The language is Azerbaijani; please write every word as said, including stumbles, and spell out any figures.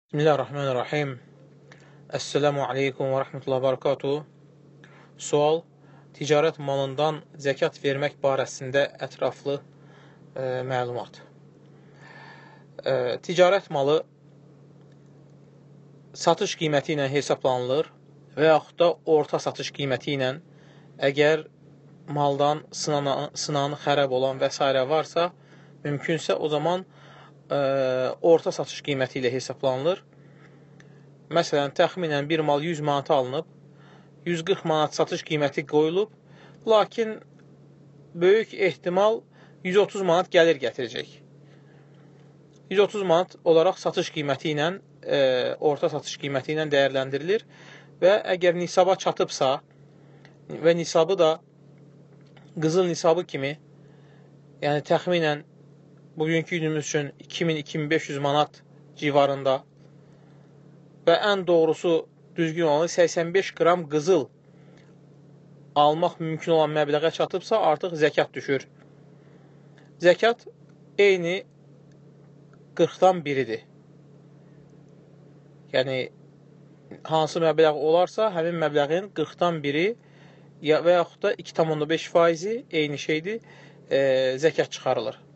Bismillahirrahmanirrahim. Esselamu aleykum və rəhmətullahi və barakatuhu. Sual, ticarət malından zəkat vermək barəsində ətraflı e, məlumat. E, ticarət malı satış qiyməti ilə hesablanılır və yaxud da orta satış qiyməti ilə, əgər maldan sınan, sınan xərab olan və s. varsa, mümkünsə o zaman e, orta satış qiyməti ilə hesablanılır. Məsələn, təxminən bir mal yüz manata alınıb, yüz qırx manat satış qiyməti qoyulub, lakin böyük ehtimal yüz otuz manat gəlir gətirəcək. yüz otuz manat olaraq satış qiyməti ilə, e, orta satış qiyməti ilə dəyərləndirilir və əgər nisaba çatıbsa və nisabı da qızıl nisabı kimi, yəni təxminən bugünkü günümüz üçün iki min iki min beş yüz manat civarında və ən doğrusu düzgün olanı səksən beş qram qızıl almaq mümkün olan məbləğə çatıbsa, artıq zəkat düşür. Zəkat eyni qırxdan biridir. Yəni, hansı məbləğ olarsa, həmin məbləğin qırxdan biri və yaxud da iki tam onda beş faizi eyni şeydir, e, zəkat çıxarılır.